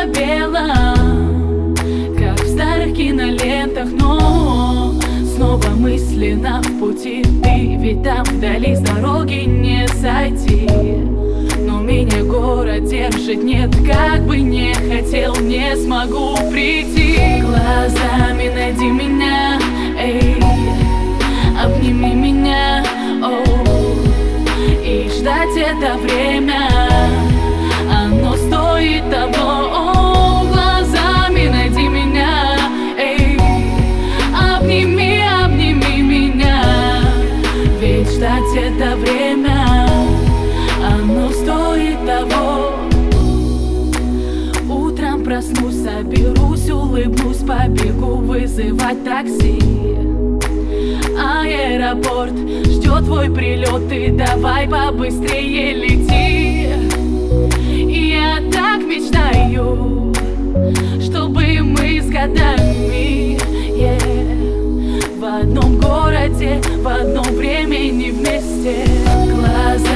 черно-белом, как в старых кинолентах, но снова мысленно в пути. Ты ведь там вдали с дороги не сойти, но меня город держит, нет, как бы не хотел, не смогу прийти. Глазами найди меня, эй, обними меня, оу, и ждать это время, оно стоит того. О, глазами найди меня, эй, обними, обними меня, ведь ждать это время, оно стоит того. Утром проснусь, соберусь, улыбнусь, побегу вызывать такси. Аэропорт ждет твой прилет, ты давай побыстрее лети. Я так мечтаю, чтобы мы с годами, в одном городе, в одном времени вместе. Глаза